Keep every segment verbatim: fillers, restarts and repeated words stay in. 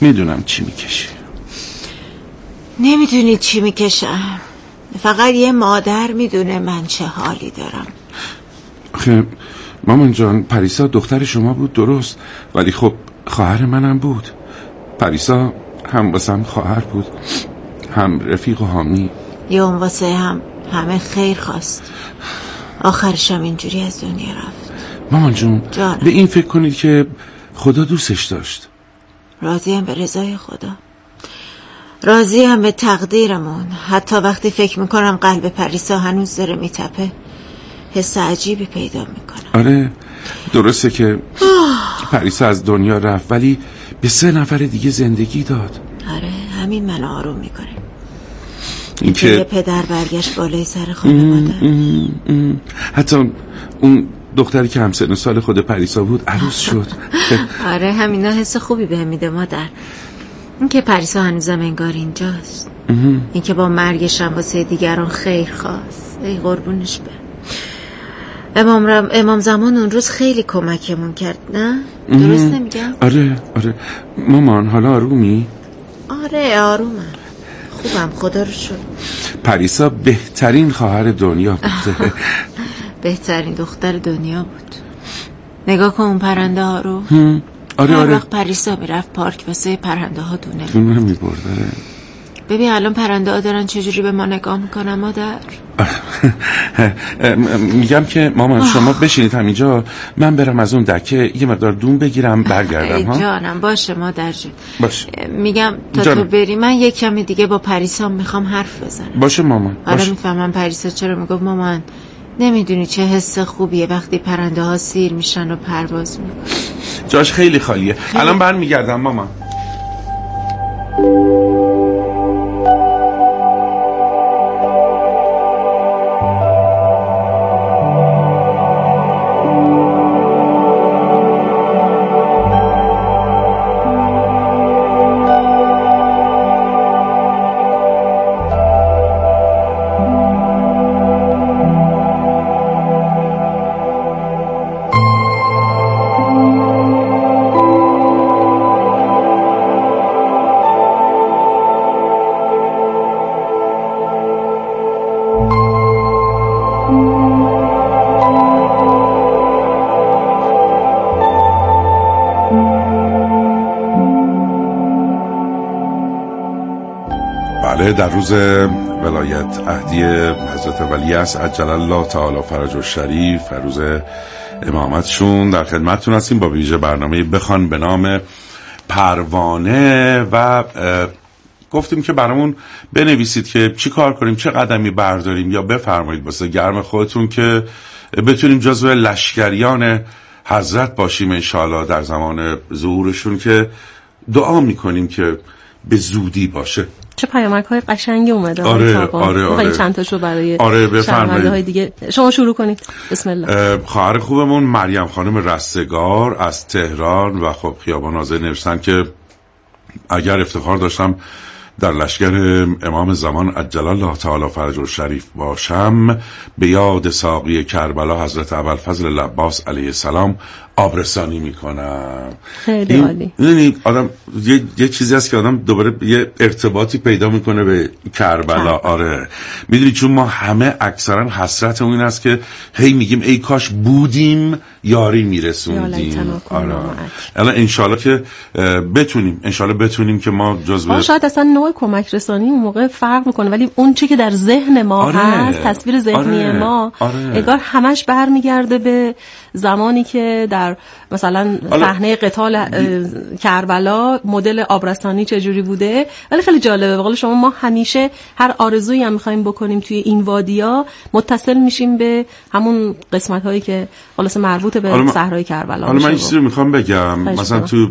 میدونم چی میکشی. نمیدونی چی میکشم، فقط یه مادر میدونه من چه حالی دارم. آخه مامان جان، پریسا دختر شما بود درست، ولی خب خواهر منم بود. پریسا هم واسم خواهر بود، هم رفیق و حامی. یه اون واسه هم همه خیر خواست، آخرش هم اینجوری از دنیا رفت. مامان جون جانم. به این فکر کنید که خدا دوستش داشت. راضیم به رضای خدا، راضیم به تقدیرمون. حتی وقتی فکر میکنم قلب پریسا هنوز داره میتپه، حس عجیبی پیدا میکنم. آره درسته که پریسا از دنیا رفت، ولی به سه نفر دیگه زندگی داد. آره همین من آروم میکنه، این که یه پدر برگشت بالای سر خانواده. حتی اون دختری که همسن سال خود پریسا بود عروس شد. آره همینا حس خوبی بهم میده مادر. این که پریسا هنوزم انگار اینجاست، این که با مرگش هم واسه دیگران خیر خواست. ای قربونش به امام رم... امام زمان اون روز خیلی کمکمون کرد، نه؟ درست نمیگم؟ آره آره مامان، حالا آرومی؟ آره آرومم، خوبم خدا رو شکر. پریسا بهترین خواهر دنیا بود. بهترین دختر دنیا بود. نگاه کن اون پرنده ها رو. آره هر آره وقت پریسا میرفت پارک واسه پرنده ها دونه دونه میبرده. ببین الان پرنده ها دارن چجوری به ما نگاه میکنن مادر. میگم که مامان شما بشینید همینجا، من برم از اون دکه یه مقدار دون بگیرم برگردم. ها جانم باشه مادر جون. باشه. میگم تا جانم. تو بری من یک کمی دیگه با پریسا میخوام حرف بزنم. باشه مامان. حالا میفهمم پریسا چرا میگفت مامان نمیدونی چه حس خوبیه وقتی پرنده ها سیر میشن و پرواز میکنن. جاش خیلی خالیه. خیلی. الان برمیگردم مامان. در روز ولایت عهدی حضرت ولیعصر عجل الله تعالی فرجه الشریف و روز امامتشون در خدمتتون هستیم با ویژه برنامه بخوان به نام پروانه و گفتیم که برامون بنویسید که چی کار کنیم، چه قدمی برداریم، یا بفرمایید واسه گرم خودتون که بتونیم جزو لشکریان حضرت باشیم انشاءالله در زمان ظهورشون، که دعا میکنیم که به زودی باشه. چه پیامک های قشنگی اومده. آره آره آره چند تاشو برای آره بفرمایید های دیگه. شما شروع کنید. بسم الله. خواهر خوبمون مریم خانم رستگار از تهران و خب خیابان آزاد نوشتن که اگر افتخار داشتم در لشکر امام زمان عجل الله تعالی فرجه الشریف باشم، به یاد ساقی کربلا حضرت ابوالفضل العباس علیه السلام آبرسانی میکنم. خیلی عالی. یعنی آدم یه, یه چیزی هست که آدم دوباره یه ارتباطی پیدا میکنه به کربلا. آره میدونی چون ما همه اکثرا حسرت اون است که هی میگیم ای کاش بودیم یاری میرسوندیم. آره الان انشالله که بتونیم انشالله بتونیم که ما جزو شاید اصلا نوع کمک رسانی اون موقع فرق میکنه، ولی اون چی که در ذهن ما آره. هست تصویر ذهنی آره. ما آره. انگار همش برمیگرده به زمانی که در مثلا صحنه قتال کربلا مدل آبرسانی چجوری بوده. ولی خیلی جالبه، به قول شما ما همیشه هر آرزویی هم می‌خوایم بکنیم توی این وادیا متصل میشیم به همون قسمت هایی که خلاص مربوط به صحرای کربلا. حالا من این چیزی رو میخوام بگم، مثلا تو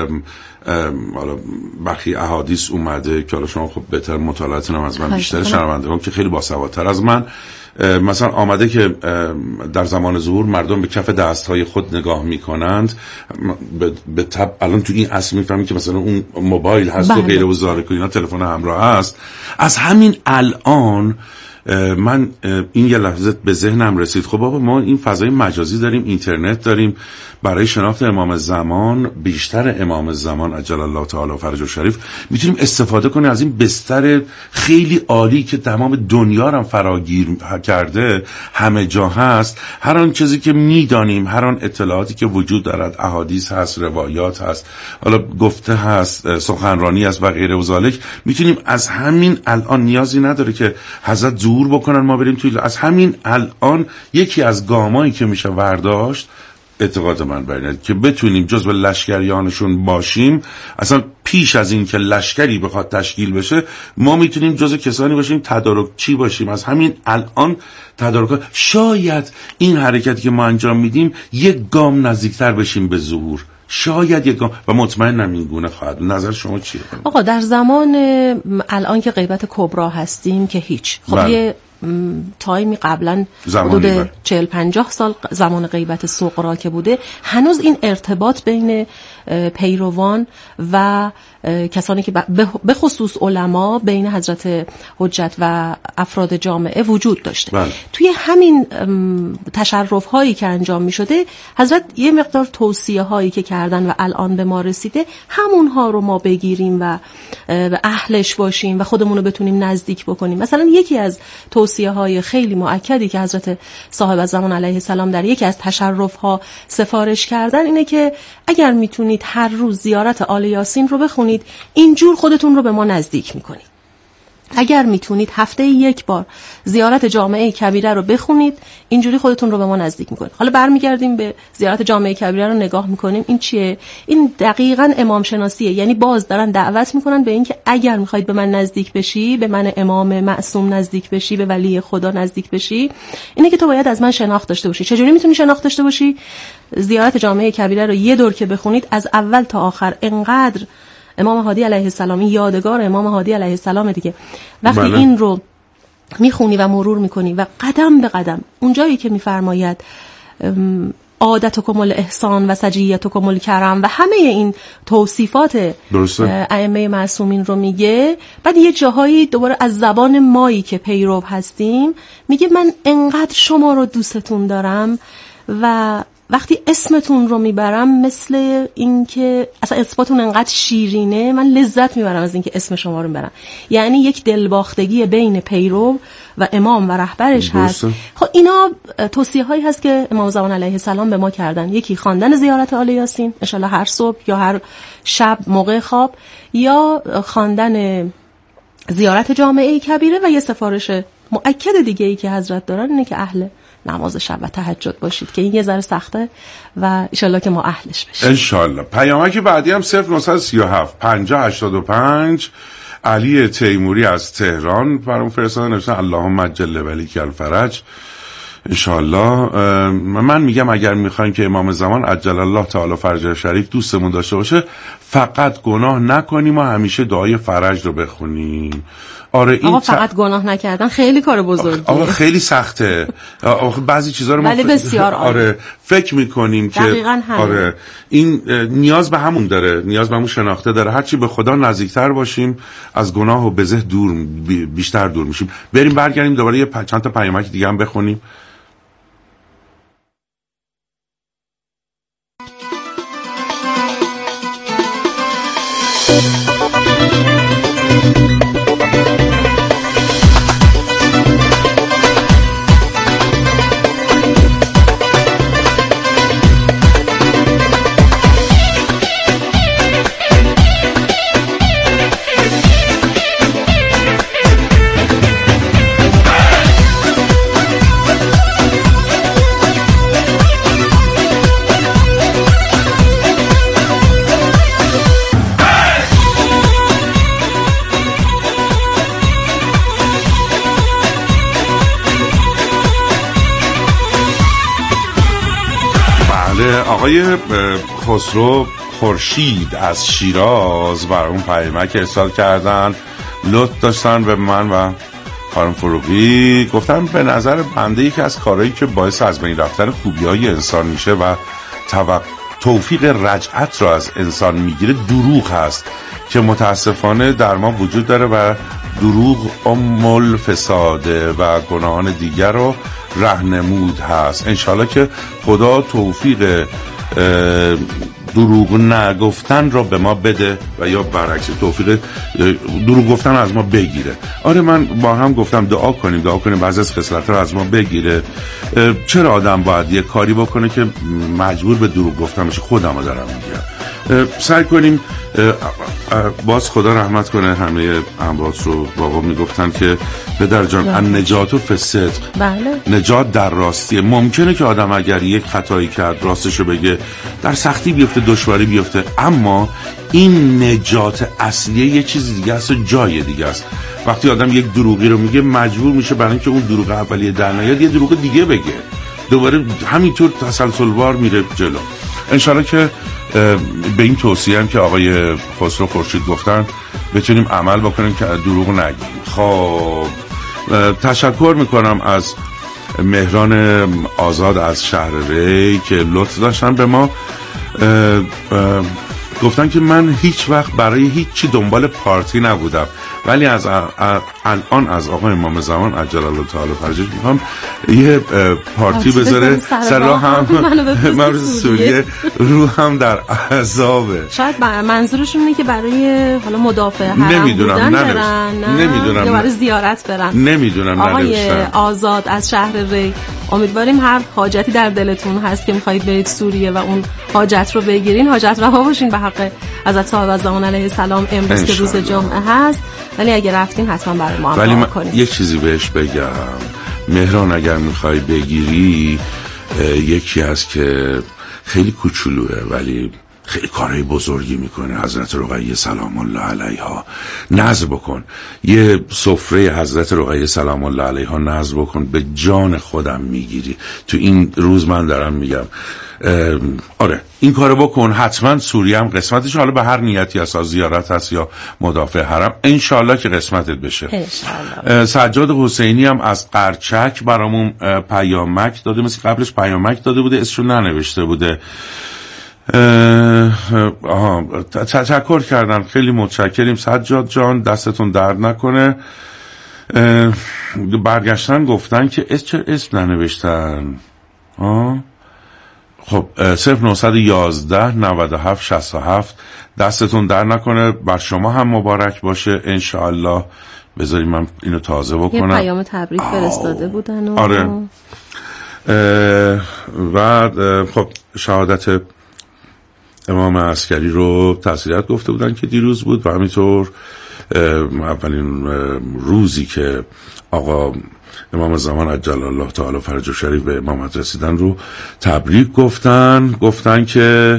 حالا برخی احادیث اومده که حالا شما خب بهتر مطالعاتون هم از من بیشتر، شنوندگان که خیلی باسوادتر از من، مثلا آمده که در زمان ظهور مردم به کف دستهای خود نگاه میکنند. به طب الان تو این اصل میفهمید که مثلا اون موبایل هست و غیره و زارک و اینا تلفن همراه هست. از همین الان من این یه لحظه به ذهنم رسید، خب بابا ما این فضای مجازی داریم، اینترنت داریم، برای شناخت امام زمان، بیشتر امام زمان عجل الله تعالی فرجه الشریف، میتونیم استفاده کنیم از این بستر خیلی عالی که تمام دنیا رو فراگیر کرده، همه جا هست. هر آن چیزی که میدانیم، هر آن اطلاعاتی که وجود دارد، احادیث هست، روایات هست، حالا گفته هست، سخنرانی هست و غیره و ذالک، میتونیم از همین الان، نیازی نداره که حضرت ظهور بکنن ما بریم توی، از همین الان یکی از گامایی که میشه ورداشت، اعتقاد من بر اینه که بتونیم جزو لشکریانشون باشیم. اصلا پیش از این که لشکری بخواد تشکیل بشه، ما میتونیم جزو کسانی باشیم تدارکچی باشیم، از همین الان تدارک. شاید این حرکتی که ما انجام میدیم یک گام نزدیکتر بشیم به ظهور، شاید یک گام، و مطمئنم این گونه خواهد. نظر شما چیه؟ آقا در زمان الان که غیبت کبرا هستیم که هیچ، خب یه تایمی قبلا حدود چهل پنجاه سال زمان غیبت صغرا که بوده، هنوز این ارتباط بین پیروان و کسانی که به خصوص علما بین حضرت حجت و افراد جامعه وجود داشته. بله. توی همین تشرف هایی که انجام می شده، حضرت یه مقدار توصیه هایی که کردن و الان به ما رسیده، همون ها رو ما بگیریم و اهلش باشیم و خودمون رو بتونیم نزدیک بکنیم. مثلا یکی از توصیه های خیلی مؤکدی که حضرت صاحب الزمان علیه السلام در یکی از تشرف ها سفارش کردن اینه که اگر میتونید هر روز زیارت آل یاسین رو بخونید، اینجور خودتون رو به ما نزدیک میکنید. اگر میتونید هفته یک بار زیارت جامعه کبیره رو بخونید، اینجوری خودتون رو به ما نزدیک میکنید. حالا برمیگردیم به زیارت جامعه کبیره رو نگاه میکنیم. این چیه؟ این دقیقاً امام شناسیه. یعنی باز دارن دعوت میکنن به این که اگر میخواید به من نزدیک بشی، به من امام معصوم نزدیک بشی، به ولی خدا نزدیک بشی، اینه که تو باید از من شناخت داشته باشی. چجوری میتونی شناخت داشته باشی؟ زیارت جامعه کبیره رو یه دور که بخونید، از اول تا آخر انقدر امام هادی علیه السلام، این یادگار امام هادی علیه السلام دیگه، وقتی بله. این رو میخونی و مرور میکنی و قدم به قدم اونجایی که میفرماید عادتکم الاحسان و سجیتکم الکرم و همه این توصیفات ائمه معصومین رو میگه، بعد یه جاهایی دوباره از زبان مایی که پیرو هستیم میگه من انقدر شما رو دوستتون دارم و وقتی اسمتون رو میبرم مثل این که اصلا اسمتون انقدر شیرینه، من لذت میبرم از این که اسم شما رو میبرم. یعنی یک دلباختگی بین پیرو و امام و رهبرش هست. خب اینا توصیه هایی هست که امام زمان علیه السلام به ما کردن. یکی خواندن زیارت آل یاسین ان شاءالله هر صبح یا هر شب موقع خواب، یا خواندن زیارت جامعه کبیره، و یه سفارش مؤکد دیگه ای که حضرت دارن اینه که اهل نماز شب و تهجد باشید، که این یه ذره سخته و انشالله که ما اهلش بشیم انشالله. پیامک بعدی هم صفر نهصد و سی و هفت پنجاه هشتاد و پنج علی تیموری از تهران برام فرستادن، نوشتن اللهم عجل ولیک الفرج. انشالله. من میگم اگر میخوایم که امام زمان عجل الله تعالی فرجه شریف دوستمون داشته باشه، فقط گناه نکنیم و همیشه دعای فرج رو بخونیم. آره این آقا فقط ت... گناه نکردن خیلی کار بزرگیه. آقا خیلی سخته. آقا بعضی چیزا رو ما ولی بسیار آره. آره فکر میکنیم که آره این نیاز به همون داره، نیاز به همون شناخته داره. هرچی به خدا نزدیکتر باشیم، از گناه و بزه دور بیشتر دور میشیم. بریم برگردیم دوباره یه پ... چند تا پیامک دیگه هم بخونیم. آقای خسرو خورشید از شیراز برامون پیامک ارسال کردن، لطف داشتن به من و خانم فروغی، گفتن به نظر بنده یکی از کارهایی که باعث از بین رفتن خوبی‌های انسان میشه و توفیق رجعت رو از انسان میگیره دروغ هست که متاسفانه در ما وجود داره و دروغ ام الفساده و گناهان دیگر رو رهنمود هست. انشالله که خدا توفیق دروغ نگفتن را به ما بده و یا برعکس توفیق دروغ گفتن از ما بگیره. آره من با هم گفتم دعا کنیم دعا کنیم بعضی از خصلت را از ما بگیره. چرا آدم باید یه کاری بکنه که مجبور به دروغ گفتن بشه؟ خودم رو دارم میگم. سعی کنیم باز خدا رحمت کنه همه اموات رو. بابا میگفتن که پدر جان ان نجات و فصدق، بله نجات در راستیه. ممکنه که آدم اگر یک خطایی کرد راستشو بگه در سختی بیفته دشواری بیفته، اما این نجات اصلیه یه چیز دیگه است و جای دیگه است. وقتی آدم یک دروغی رو میگه مجبور میشه برای اینکه اون دروغ اولیه در نیاد یه دروغ دیگه بگه، دوباره همینطور تسلسلوار میره جلو. انشالله که به این توصیه هم که آقای خسرو خورشید گفتن بتونیم عمل بکنیم که دروغ نگیم. خب تشکر میکنم از مهران آزاد از شهر ری که لطف داشتن به ما. اه اه گفتن که من هیچ وقت برای هیچی دنبال پارتی نبودم، ولی از الان از آقای امام زمان عجل الله تعالی فرجش میخوام یه پارتی بذاره سر راه هم من سوریه رو هم در عذابه. شاید منظورشون اینه که برای حالا مدافع حرم نمیدونم بودن برن، نمیدونم یا برای زیارت برن. نمیدونم آقای آزاد از شهر ری، امیدواریم هر حاجتی در دلتون هست که میخواید برید سوریه و اون حاجت رو بگیرین، حاجت رها باشین به حق حضرت صاحب زمان علیه السلام امروز که روز جمعه هست. ولی اگه رفتین حتما برای ما ولی من یک چیزی بهش بگم مهران، اگر میخوای بگیری یکی هست که خیلی کوچولوه ولی خیلی کارهای بزرگی میکنه، حضرت رقیه سلام الله علیها. نذر بکن یه سفره حضرت رقیه سلام الله علیها نذر بکن، به جان خودم میگیری. تو این روز من دارم میگم آره این کارو بکن. حتما سوریه هم قسمتش، حالا به هر نیتی هست، زیارت هست یا مدافع حرم، انشالله که قسمتت بشه انشالله. سجاد حسینی هم از قرچک برامون پیامک داده، مثل قبلش پیامک داده بوده اسمشو ننوشته بوده. آها تشکر کردن، خیلی متشکریم سجاد جان، دستتون درد نکنه. برگشتن گفتن که اسم اسم ننوشتن. آه خب صفر نهصد و یازده نود و هفت شصت و هفت دستتون در نکنه، بر شما هم مبارک باشه انشاءالله. بذاریم من اینو تازه بکنم. یه پیام تبریک فرستاده بودن و آره و خب شهادت امام عسکری رو تسلیت گفته بودن که دیروز بود و همینطور اولین روزی که آقا امام زمان عجل الله تعالی فرجه شریف به امامت رسیدن رو تبریک گفتن. گفتن که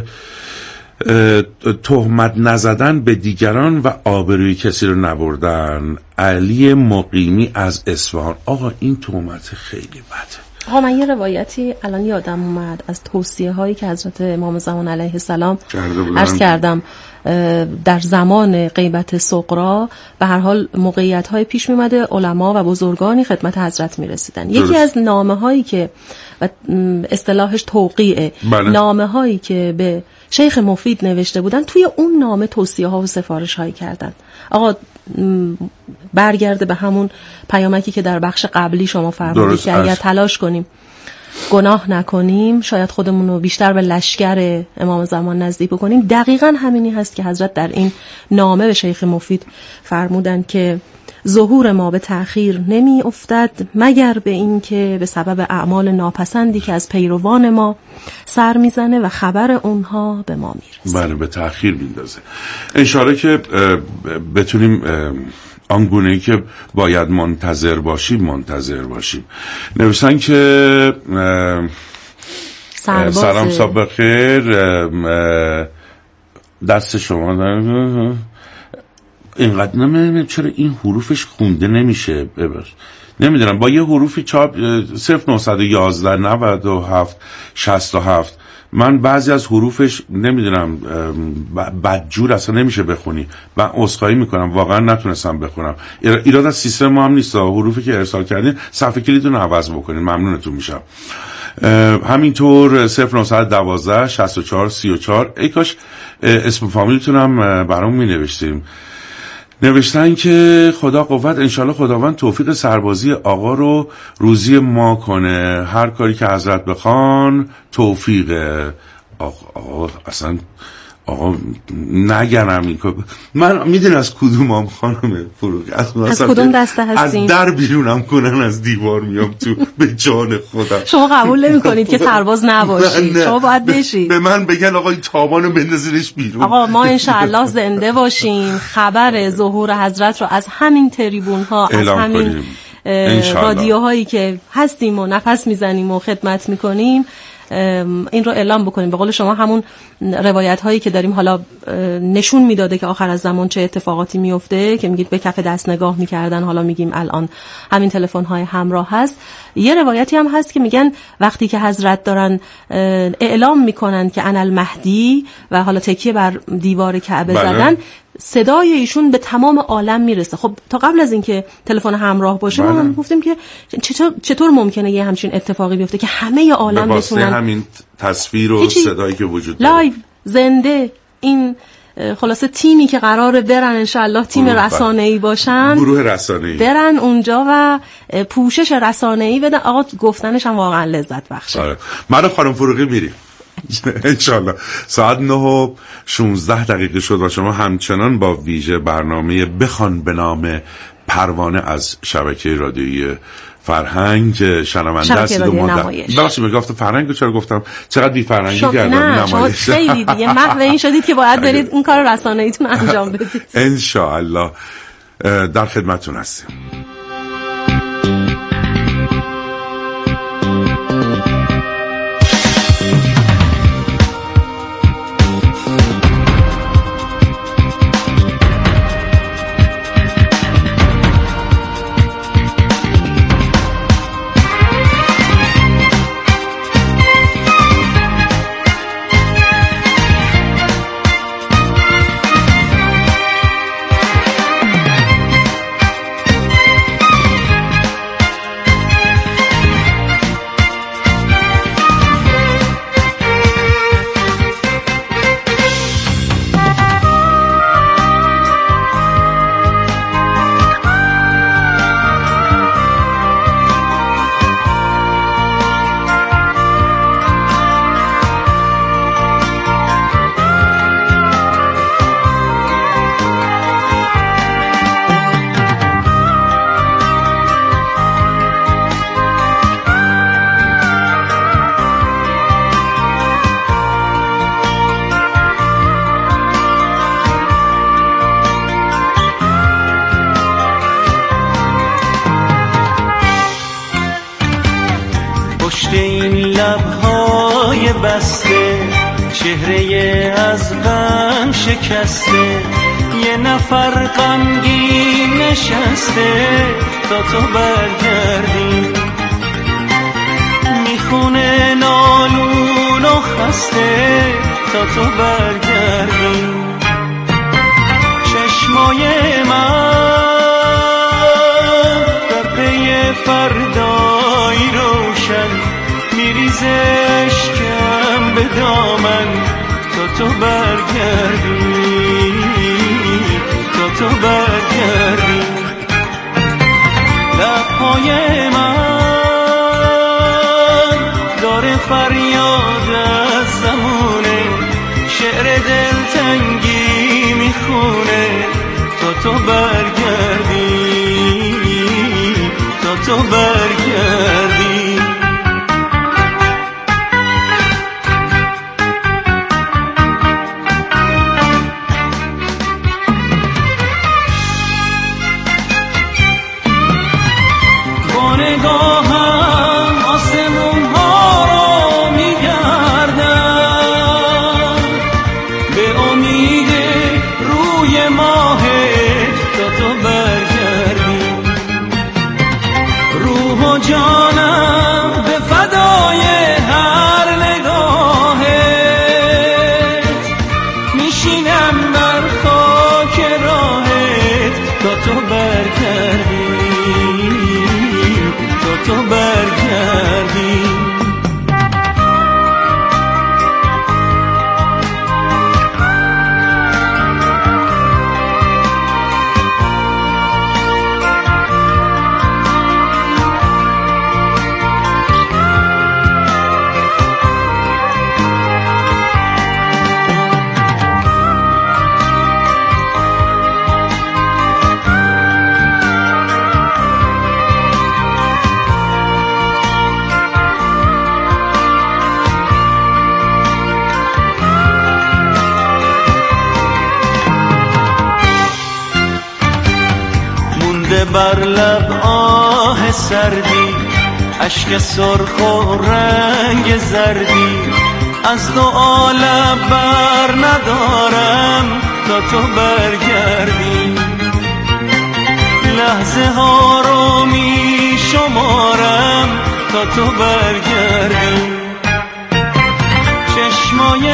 تهمت نزدن به دیگران و آبروی کسی رو نبردن. علی مقیمی از اصفهان. آقا این تهمت خیلی بده. آقا من یه روایتی الان یادم اومد از توصیه هایی که حضرت امام زمان علیه السلام عرض کردم در زمان غیبت صغرا، به هر حال موقعیت های پیش می اومده، علما و بزرگانی خدمت حضرت می رسیدن. یکی از نامه هایی که اصطلاحش توقیعه، بله. نامه هایی که به شیخ مفید نوشته بودن، توی اون نامه توصیه ها و سفارش هایی کردن. آقا برگرده به همون پیامکی که در بخش قبلی شما فرمودید که اگر تلاش کنیم گناه نکنیم شاید خودمون رو بیشتر به لشکر امام زمان نزدیک بکنیم. دقیقاً همینی هست که حضرت در این نامه به شیخ مفید فرمودن که ظهور ما به تأخیر نمی افتد مگر به این که به سبب اعمال ناپسندی که از پیروان ما سر میزنه و خبر اونها به ما میرسه. بله به تأخیر میندازه. انشالله که بتونیم آنگونه‌ای که باید منتظر باشیم منتظر باشیم. نوشتن که سلام صبح بخیر، دست شما اینقدر نمیدونم چرا این حروفش خونده نمیشه. ببخش نمیدونم با یه حروفی چاپ صفر نهصد و یازده نود و هفت شصت و هفت من بعضی از حروفش نمیدونم بدجور اصلا نمیشه بخونی. من عذرخواهی میکنم واقعا نتونستم بخونم. ایراد از سیستم ما هم نیست، حروفی که ارسال کردین صفحه کلیدتون عوض بکنین ممنونتون میشم. همینطور صفر نهصد و دوازده شصت و چهار سی و چهار ای کاش اسم فامیلتون هم برام می نوشتیم. نوشتن که خدا قوت، انشالله خداوند توفیق سربازی آقا رو روزی ما کنه، هر کاری که حضرت بخوان توفیقه. آقا, آقا اصلا آقا نگرم این کار. من میدونی از کدومم خانم فروغ، از, از کدوم دسته هستین؟ از در بیرونم کنن از دیوار میام تو. به جان خودم شما قبول نمی کنید که سرباز نباشید؟ شما باید بشید. به من بگن آقا این تابانو بندازینش بیرون. آقا ما انشاءالله زنده باشیم، خبر ظهور حضرت رو از همین تریبون ها، از همین رادیوهایی که هستیم و نفس میزنیم و خدمت میکنیم این رو اعلام بکنیم. به قول شما همون روایت هایی که داریم حالا نشون میداده که آخر از زمان چه اتفاقاتی میفته، که میگید به کف دست نگاه میکردن، حالا میگیم الان همین تلفن های همراه هست. یه روایتی هم هست که میگن وقتی که حضرت دارن اعلام میکنن که انا المهدی و حالا تکیه بر دیوار کعبه بله. زدن، صدای ایشون به تمام عالم میرسه. خب تا قبل از اینکه تلفن همراه باشه بله. ما هم گفتیم که چطور چطور ممکنه یه همچین اتفاقی بیفته که همه عالم بتونن همین تصویر و صدایی که وجود داره لایو زنده این خلاصه تیمی که قراره برن انشالله تیم رسانه‌ای باشن، گروه رسانه‌ای برن اونجا و پوشش رسانه‌ای بدن. آقا گفتنش هم واقعا لذت بخشه. آره. من خانم فروغی میریم انشالله. ساعت نه و شانزده دقیقه شد و شما همچنان با ویژه برنامه بخوان به نام پروانه از شبکه رادیویی فرهنگ شنونده هستید. ببخشید میگفتم فرهنگ چرا گفتم؟ چقدر بی فرهنگی کردم. نه شما خیلی دیگه محو این شدید که باید برید اون کار رسانه‌ایتون انجام بدید. انشالله در خدمتتون هستیم. شکسته یه نفر غمگین نشسته تا تو برگردی، میخونه نالون و خسته تا تو برگردی. چشمای من در پی فردایی روشن میریزه اشکم به دامن تا تو برگردی، تا تو برگردی. لبهای من داره فریاد از زمونه، شعر دلتنگی میخونه تا تو برگردی، تا تو برگردی. بر لب آه سردی، اشک سرخ و رنگ زردی، از دو عالم بر ندارم تا تو برگردی. لحظه ها رو می شمارم تا تو برگردی. چشمای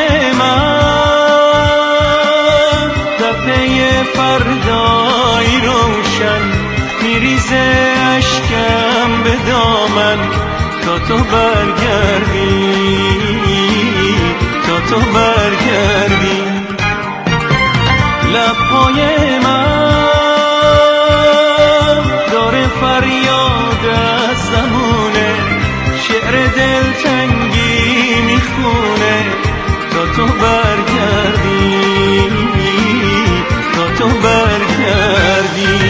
من در پی فردای روشن، میریزه اشکم به دامن تا تو برگردی، تا تو برگردی. لبهای من داره فریاد از زمونه، شعر دلتنگی میخونه تا تو برگردی، تا تو برگردی.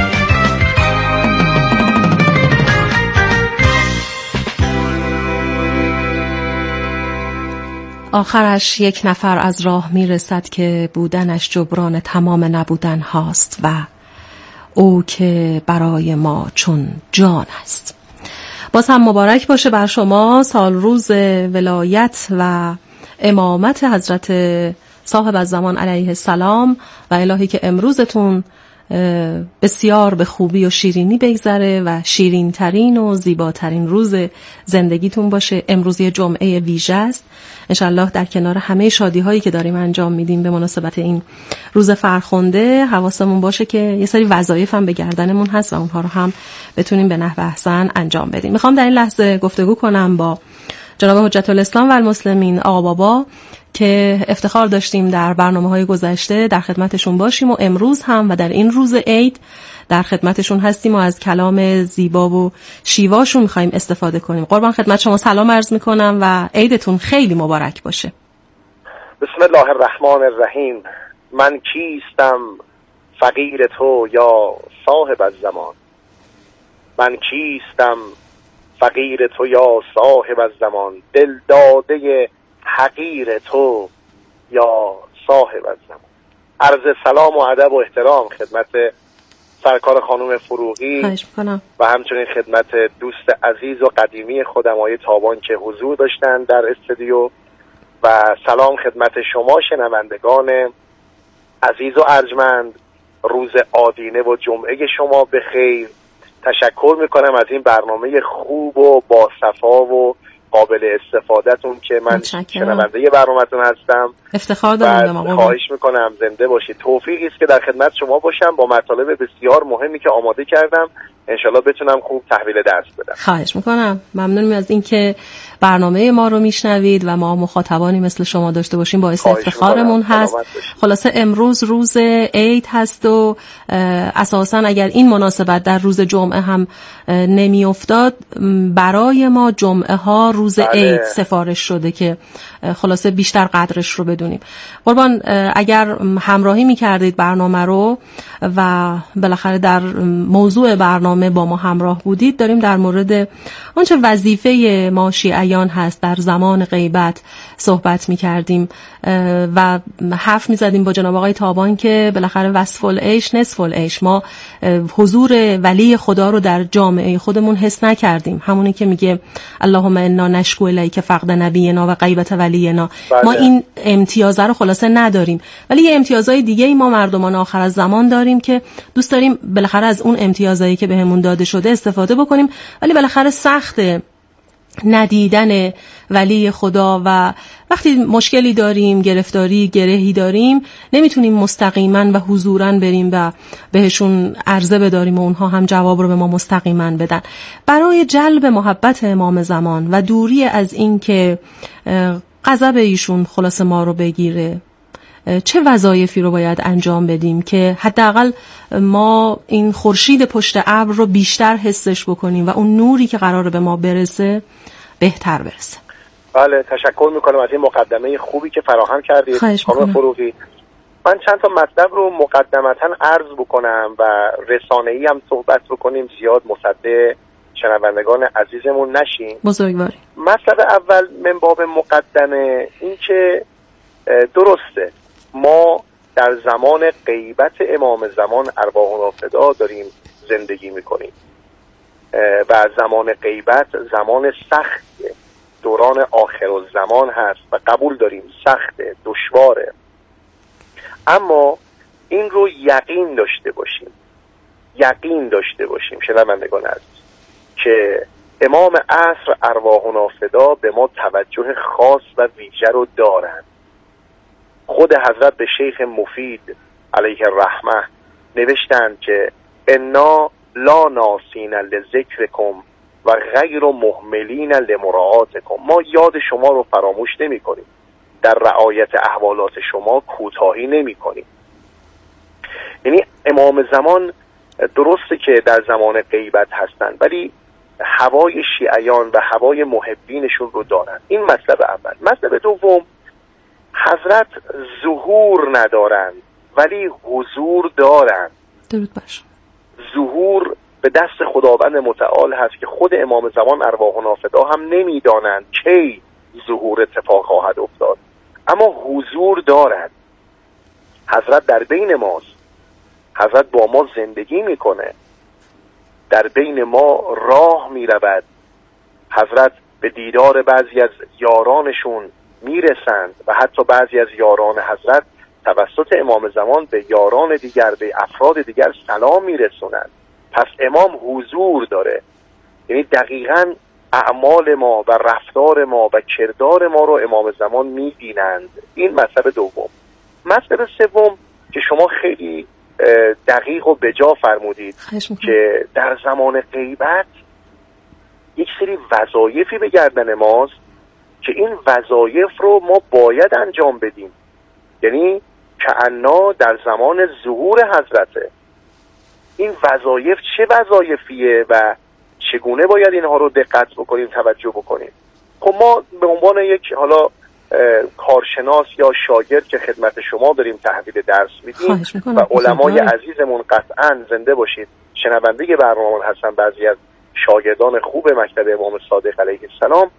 آخرش یک نفر از راه میرسد که بودنش جبران تمام نبودن هاست و او که برای ما چون جان است. باز هم مبارک باشه بر شما سال روز ولایت و امامت حضرت صاحب الزمان علیه السلام و الهی که امروزتون بسیار به خوبی و شیرینی بگذره و شیرین ترین و زیباترین روز زندگیتون باشه. امروز یه جمعه ویژه است، انشالله در کنار همه شادی هایی که داریم انجام میدیم به مناسبت این روز فرخنده حواسمون باشه که یه سری وظایف هم به گردنمون هست و اونها رو هم بتونیم به نحو احسن انجام بدیم. میخوام در این لحظه گفتگو کنم با جناب حجت الاسلام و المسلمین آقا بابا که افتخار داشتیم در برنامه‌های گذشته در خدمتشون باشیم و امروز هم و در این روز عید در خدمتشون هستیم و از کلام زیبا و شیواشون می‌خوایم استفاده کنیم. قربان خدمت شما سلام عرض می‌کنم و عیدتون خیلی مبارک باشه. بسم الله الرحمن الرحیم. من کیستم فقیر تو یا صاحب الزمان، من کیستم فقیر تو یا صاحب الزمان، دل داده حقیر تو یا صاحب الزمان. عرض سلام و ادب و احترام خدمت سرکار خانم فروغی و همچنین خدمت دوست عزیز و قدیمی خودم آقای تابان که حضور داشتن در استودیو و سلام خدمت شما شنوندگان عزیز و ارجمند. روز آدینه و جمعه شما به خیر. تشکر میکنم از این برنامه خوب و با صفا و قابل استفادهتون که من شنونده برنامه‌تون هستم. افتخار دارم آقا. خواهش میکنم زنده باشید. توفیقی است که در خدمت شما باشم با مطالب بسیار مهمی که آماده کردم، انشالله بتونم خوب تحویل درس بدم. خواهش میکنم. ممنونم از اینکه برنامه ما رو میشنوید و ما مخاطبانی مثل شما داشته باشیم، باعث افتخارمون هست. خلاصه امروز روز عید هست و اساساً اگر این مناسبت در روز جمعه هم نمیافتاد، برای ما جمعه ها روز عید سفارش شده که خلاصه بیشتر قدرش رو بدونیم. قربان اگر همراهی میکردید برنامه رو و بالاخره در موضوع برنامه با ما همراه بودید، داریم در مورد آنچه وظیفه ما شیعیان هست در زمان غیبت صحبت میکردیم و حرف میزدیم با جناب آقای تابان که بالاخره وصف العیش نصف العیش. ما حضور ولی خدا رو در جامعه خودمون حس نکردیم، همونی که میگه اللهم انا نشکو الیک فقد نبینا و غیبت ولینا. بله. ما این امتیازه رو خلاصه نداریم، ولی یه امتیازهای دیگه ای ما مردمان آخر از زمان داریم که دوست داریم بالاخره از اون امتیازایی که بهمون داده شده استفاده بکنیم، ولی بالاخره سخته ندیدن ولی خدا و وقتی مشکلی داریم، گرفتاری، گرهی داریم، نمیتونیم مستقیما و حضوراً بریم و بهشون عرضه بداریم و اونها هم جواب رو به ما مستقیما بدن. برای جلب محبت امام زمان و دوری از این که غضب ایشون خلاص ما رو بگیره، چه وظایفی رو باید انجام بدیم که حداقل ما این خورشید پشت ابر رو بیشتر حسش بکنیم و اون نوری که قراره به ما برسه بهتر برسه؟ بله، تشکر میکنم از این مقدمه خوبی که فراهم کردید خانم فروغی. من چند تا مطلب رو مقدمتا عرض بکنم و رسانه‌ای هم صحبت بکنیم، زیاد مصدق شنوندگان عزیزمون نشیم. بزرگواری. مطلب اول من باب مقدمه این که درسته ما در زمان غیبت امام زمان ارواحنا فدا داریم زندگی میکنیم و زمان غیبت زمان سختیه، دوران آخر الزمان هست و قبول داریم سخته، دشواره، اما این رو یقین داشته باشیم یقین داشته باشیم شنوندگان عزیز که امام عصر ارواحنا فدا به ما توجه خاص و ویژه رو دارند. خود حضرت به شیخ مفید علیه الرحمه نوشتند که انا لا ناسین لذکرکم و غیر مهملین لمراعاتکم، ما یاد شما رو فراموش نمی کنیم، در رعایت احوالات شما کوتاهی نمی کنیم. یعنی امام زمان درسته که در زمان غیبت هستند ولی هوای شیعیان و هوای محبینشون رو دارن. این مطلب اول. مطلب دوم، حضرت ظهور ندارن ولی حضور دارن. درود بر شما. ظهور به دست خداوند متعال هست که خود امام زمان ارواحنا فدا هم نمیدانند کی ظهور اتفاق خواهد افتاد، اما حضور دارد. حضرت در بین ماست، حضرت با ما زندگی میکنه، در بین ما راه میرود، حضرت به دیدار بعضی از یارانشون میرسند و حتی بعضی از یاران حضرت توسط امام زمان به یاران دیگر، به افراد دیگر سلام میرسونند. پس امام حضور داره، یعنی دقیقاً اعمال ما و رفتار ما و کردار ما رو امام زمان میبینند. این مطلب دوم. مطلب سوم که شما خیلی دقیق و بجا فرمودید که در زمان غیبت یک سری وظایفی به گردن ماست که این وظایف رو ما باید انجام بدیم، یعنی کأننا در زمان ظهور حضرته. این وظایف چه وظایفیه و چگونه باید اینها رو دقت بکنیم، توجه بکنیم؟ خب ما به عنوان یک حالا کارشناس یا شاگرد که خدمت شما داریم تحویل درس میدیم و علمای عزیزمون قطعاً زنده باشید، شنونده برنامه هستن بعضی از شاگردان خوب مکتب امام صادق علیه السلام،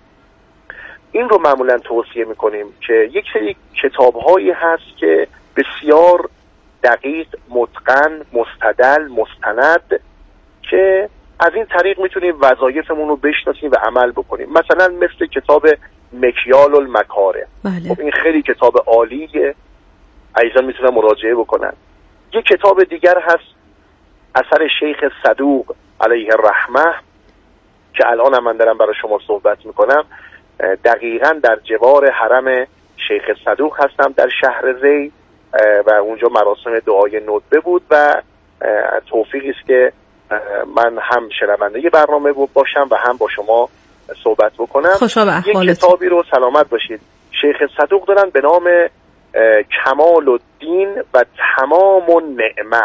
این رو معمولاً توصیه میکنیم که یک سری کتاب‌هایی هست که بسیار دقیق، متقن، مستدل، مستند، که از این طریق میتونیم وظایفمون رو بشناسیم و عمل بکنیم. مثلا مثل کتاب مکیال المکاره. بله. خب این خیلی کتاب عالیه، عزیزان میتونن مراجعه بکنن. یک کتاب دیگر هست اثر شیخ صدوق علیه الرحمه که الان هم من دارم برای شما صحبت میکنم. دقیقاً در جوار حرم شیخ صدوق هستم در شهر ری و اونجا مراسم دعای ندبه بود و توفیقی است که من هم شنونده برنامه باشم و هم با شما صحبت بکنم. یک کتابی رو سلامت باشید شیخ صدوق دارن به نام کمال الدین و تمام النعمه.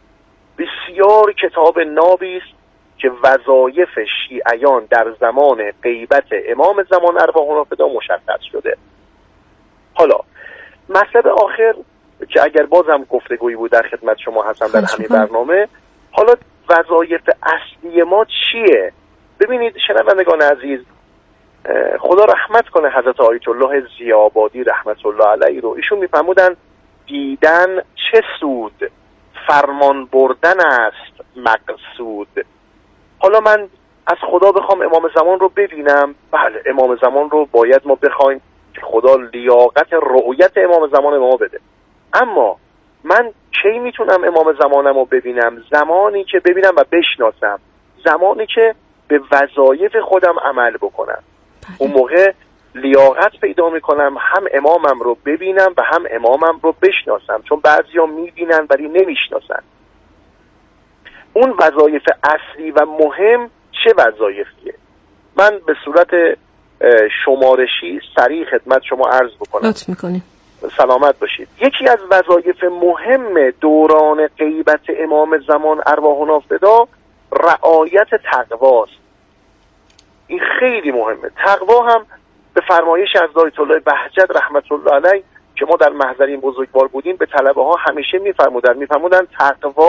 بسیار کتاب نابی است که وظایف شیعیان در زمان غیبت امام زمان ارواحنا فدا مشخص شده. حالا مطلب آخر که اگر بازم گفتگویی بود در خدمت شما هستم در همین برنامه، حالا وظایف اصلی ما چیه؟ ببینید شنوندگان عزیز، خدا رحمت کنه حضرت آیت الله ضیاءآبادی رحمت الله علیه رو، ایشون میفرمودن دیدن چه سود، فرمان بردن است مقصود. حالا من از خدا بخوام امام زمان رو ببینم، بله امام زمان رو باید ما بخوایم که خدا لیاقت رؤیت امام زمان ما بده، اما من کی میتونم امام زمانم رو ببینم؟ زمانی که ببینم و بشناسم، زمانی که به وظایف خودم عمل بکنم. اون موقع لیاقت پیدا میکنم هم امامم رو ببینم و هم امامم رو بشناسم، چون بعضیا میبینن ولی نمیشناسن. اون وظایف اصلی و مهم چه وظایفیه؟ من به صورت شمارشی سریع خدمت شما عرض بکنم. لطف میکنیم. سلامت باشید. یکی از وظایف مهم دوران غیبت امام زمان ارواحنا فدا رعایت تقواست. این خیلی مهمه. تقوا هم به فرمایش از آیت الله بهجت رحمت الله علیه که ما در محضر این بزرگوار بودیم به طلبه ها همیشه میفرمودن میفرمودن تقوا